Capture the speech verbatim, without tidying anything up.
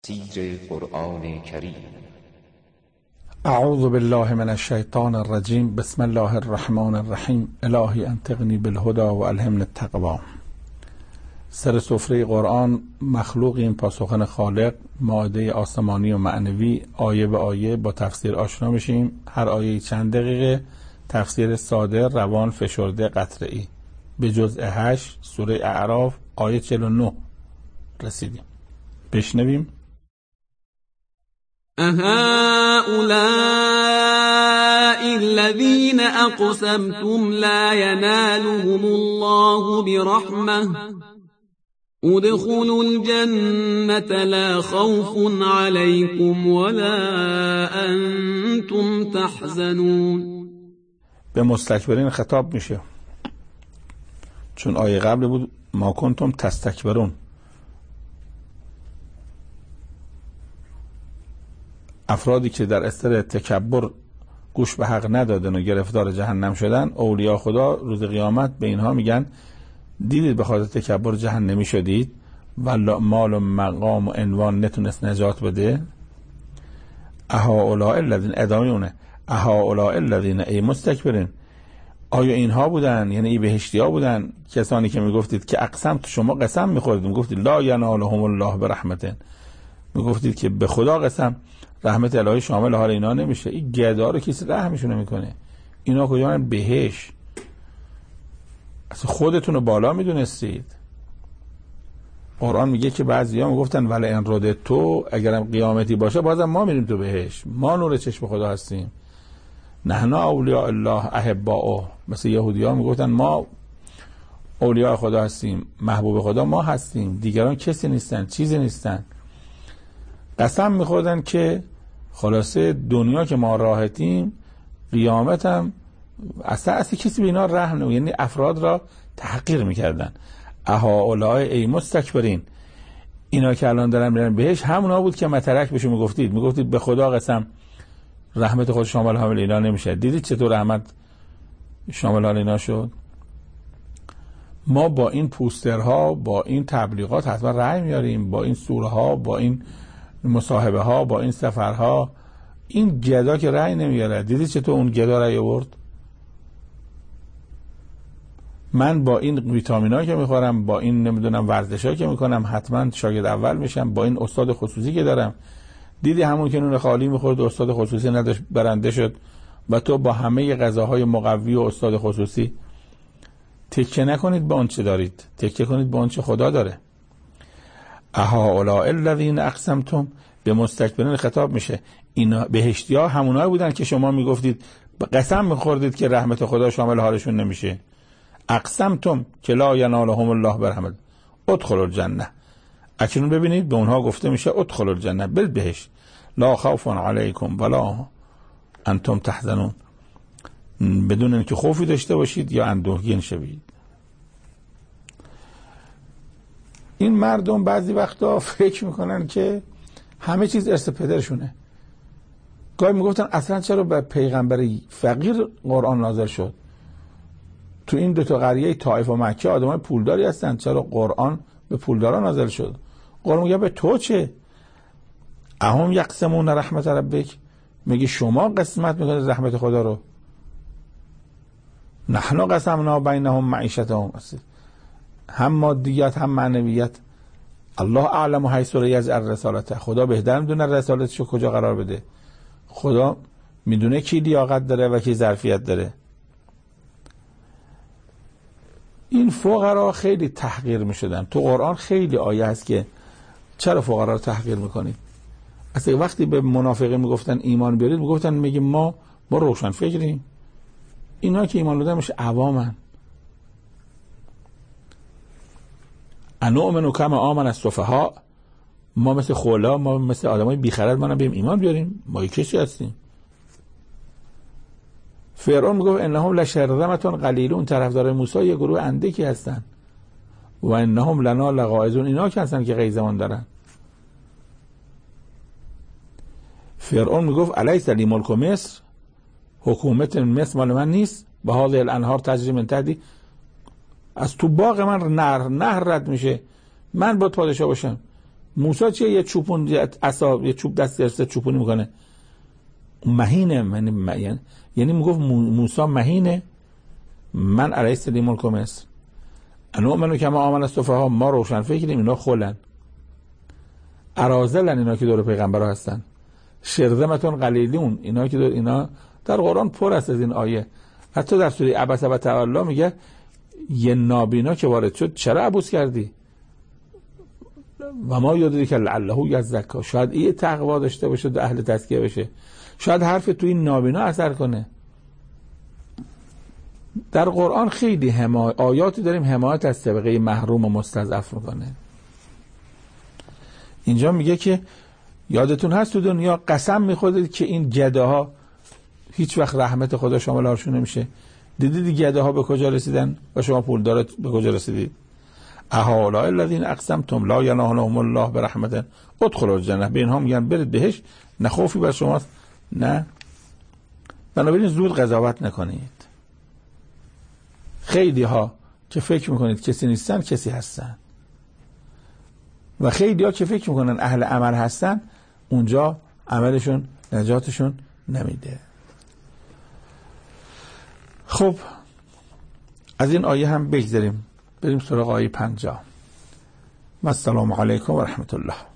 تفسیر قرآن کریم. اعوذ بالله من الشیطان الرجیم. بسم الله الرحمن الرحیم. الهی انطقنی بالهدى و الهمنی التقوی. سر سفره قرآن مخلوقیم، پاسخن خالق، مائده آسمانی و معنوی، آیه به آیه با تفسیر آشنا میشیم. هر آیه چند دقیقه، تفسیر ساده، روان، فشرده، قطعی. به جزء هشت سوره اعراف آیه چهل و نه رسیدیم. بشنویم. أهؤلاء الذين أقسمتم لا ينالهم الله برحمة ادخلوا الجنة لا خوف عليكم ولا أنتم تحزنون. به مستکبرین خطاب میشه، چون آیه قبل بود ما کنتم تستکبرون. افرادی که در اثر تکبر گوش به حق ندادن و گرفتار جهنم شدن، اولیاء خدا روز قیامت به اینها میگن دیدید به خاطر تکبر جهنمی شدید و مال و مقام و عنوان نتونست نجات بده. اهؤلاء الذین، ادامه اونه، اهؤلاء الذین، ای مستکبرین، آیا اینها بودن، یعنی ای بهشتی ها بودن، کسانی که میگفتید که اقسم تو شما قسم میخوردید، میگفتید لا ینالهم الله برحمته، میگفتید که به خدا قسم رحمت الهی شامل حال اینا نمیشه. این گدا رو کسی رحمشون نمیکنه. اینا کجا بهش؟ اصلا خودتون رو بالا میدونستید. قرآن میگه که بعضیا میگفتن ولی ان رد تو، اگرم قیامتی باشه بازم ما میریم تو بهش، ما نور چشم خدا هستیم. نحن اولیاء الله احباؤه، مثل یهودی‌ها میگفتن ما اولیاء خدا هستیم، محبوب خدا ما هستیم، دیگران کسی نیستن، چیزی نیستن. قسم میخوردن که خلاصه دنیا که ما راحتیم، قیامت هم اصلا اصلا کسی به اینا رحم نمیکنه، یعنی افراد را تحقیر میکردن. اهؤلاء ای مستکبرین، اینا که الان دارن میرن بهش همونا بود که مترک بهشون میگفتید، میگفتید به خدا قسم رحمت خود شامل حال اینا نمیشه. دیدید چطور رحمت شامل حال اینا شد؟ ما با این پوسترها، با این تبلیغات حتما رأی میاریم، با این سوره ها، با این مصاحبه ها، با این سفرها. این گدا که رأی نمیاره. دیدید چطور اون گدا رأی آورد؟ من با این ویتامینایی که میخورم، با این نمیدونم ورزشایی که میکنم، حتما شاگرد اول میشم. با این استاد خصوصی که دارم، دیدی همون که نون خالی میخورد استاد خصوصی نداشت برنده شد، و تو با همه غذاهای مقوی و استاد خصوصی. تکیه نکنید به اون چه دارید، تکیه کنید به اون چه خدا داره. اهؤلاء الذین اقسمتم، به مستکبرین خطاب میشه. اینا بهشتی ها همونایی بودن که شما میگفتید قسم میخوردید که رحمت خدا شامل حالشون نمیشه. اقسمتم که لا ینالهم الله برحمته ادخلوا الجنه. اکنون ببینید به اونها گفته میشه ادخلوا الجنه، برید بهشت، لا خوف علیکم ولا انتم تحزنون، بدون اینکه خوفی داشته باشید یا اندوهگین شوید. این مردم بعضی وقتا فکر میکنن که همه چیز ارث پدرشونه. گاهی میگفتن اصلا چرا به پیغمبر فقیر قرآن نازل شد؟ تو این دو تا قریه طائف و مکه آدمای پولداری هستن، چرا قرآن به پولداران نازل شد؟ قرآن میگه به تو چه؟ اهم یقسمون رحمت ربک، میگه شما قسمت میکنید رحمت خدا رو. نحن قسمنا بینهم معیشتهم، هم مادیات هم معنویت. الله اعلم حیث یجعل رسالته، خدا بهتر میدونه رسالتشو کجا قرار بده. خدا میدونه کی لیاقت داره و کی ظرفیت داره. این فقرا خیلی تحقیر میشدن. تو قرآن خیلی آیه هست که چرا فقرا رو تحقیر میکنید. اصلا وقتی به منافقین میگفتن ایمان بیارید، میگفتن میگیم ما ما روشن فکریم، اینا که ایمان دادن میشه عوامن. انؤمن کما آمن السفهاء، ما مثل خولا، ما مثل آدمای بیخرد ما بریم ایمان بیاریم؟ ما کسی هستیم؟ فرعون میگفت انهم لشرذمة قلیلون، طرفدار موسی یه گروه اندکی هستن. و انهم لنا لغائظون، اینا که هستن که غیظمان دارن. فرعون میگفت الیس لی ملک مصر، حکومت مصر مال من نیست؟ و هذه الانهار تجری من تحتی، از تو باغ من نهر نهر رد میشه، من باید پادشاه باشم. موسی چیه؟ یه چوپون عصا، یه چوب دست گرفته چوپونی میکنه، مهینه. یعنی یعنی میگفت موسی مهینه. من الیس لی ملک مصر انو منو که ما آمن السفها، ما روشن فکریم اینا خلن، اراذلن اینا که دور پیغمبر هستن، شرذمتون قلیلون اینا که دور. اینا در قرآن پر است از این آیه. حتی در سوره عبس و تولى میگه یه نابینا که وارد شد چرا عبوس کردی؟ و ما یادی که لعله یزکا، شاید این تقوا داشته باشه و اهل تزکیه بشه، شاید حرف تو این نابینا اثر کنه. در قرآن خیلی حمایت آیاتی داریم حمایت از طبقه محروم و مستضعف میکنه. اینجا میگه که یادتون هست تو دنیا قسم میخورید که این گداها هیچ وقت رحمت خدا شاملشون نمیشه. دیدید گداها به کجا رسیدن و شما پولدار به کجا رسیدید؟ اهؤلاء الذین اقسمتم لا ینالهم الله برحمت ادخلوا الجنه. به اینها میگن برید بهشت، نه خوفی بر شماست نه. بنابراین زود قضاوت نکنید. خیلی ها که فکر میکنید کسی نیستن کسی هستن و خیلی ها که فکر میکنن اهل عمل هستن، اونجا عملشون نجاتشون نمیده. خب از این آیه هم بگذاریم، بریم سراغ آیه پنجاه. السلام علیکم و رحمت الله.